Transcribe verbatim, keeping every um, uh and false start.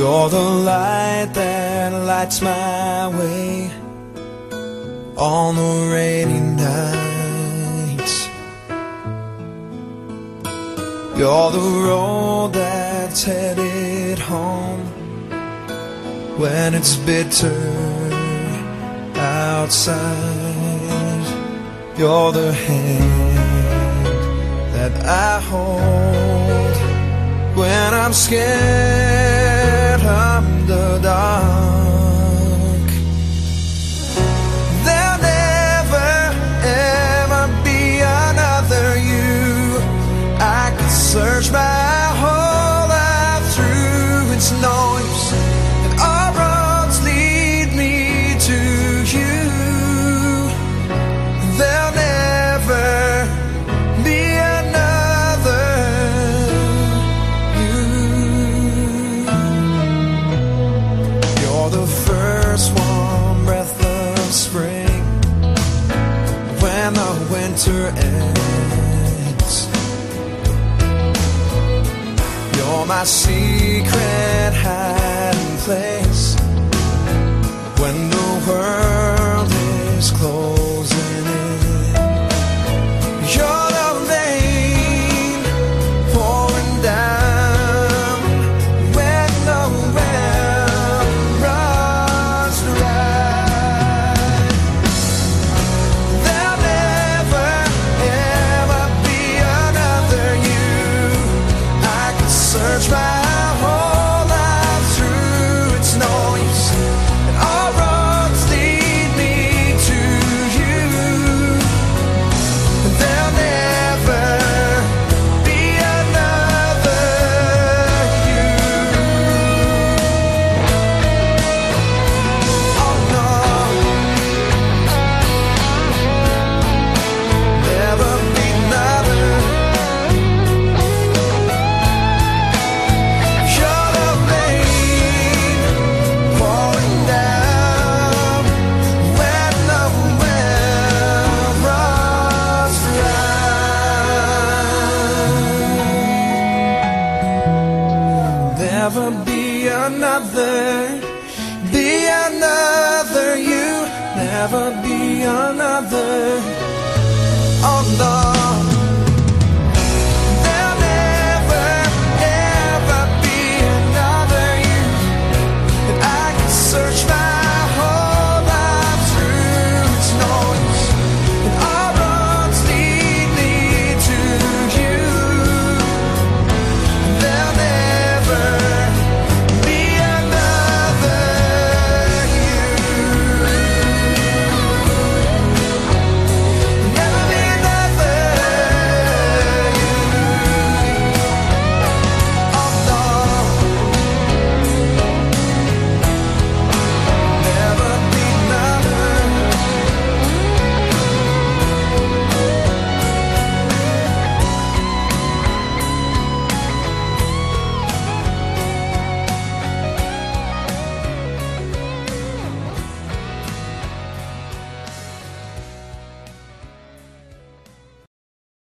You're the light that lights my way on the rainy nights. You're the road that's headed home when it's bitter outside. You're the hand that I hold when I'm scared of the dark. There'll never, ever be another you. I could search my whole life through its noise, and all roads lead me to you. There'll never be another you. You're the first warm breath of spring when the winter ends. You're my secret hiding place when the world is closing in. You're the rain pouring down when the well runs dry. There'll never, ever be another you. I could search my whole life through its noise, and all roads lead me to you. There'll never be another you. Oh no, never be another. You're the rain pouring down when the well runs dry. Never be another, be another you. Never be another. Oh no.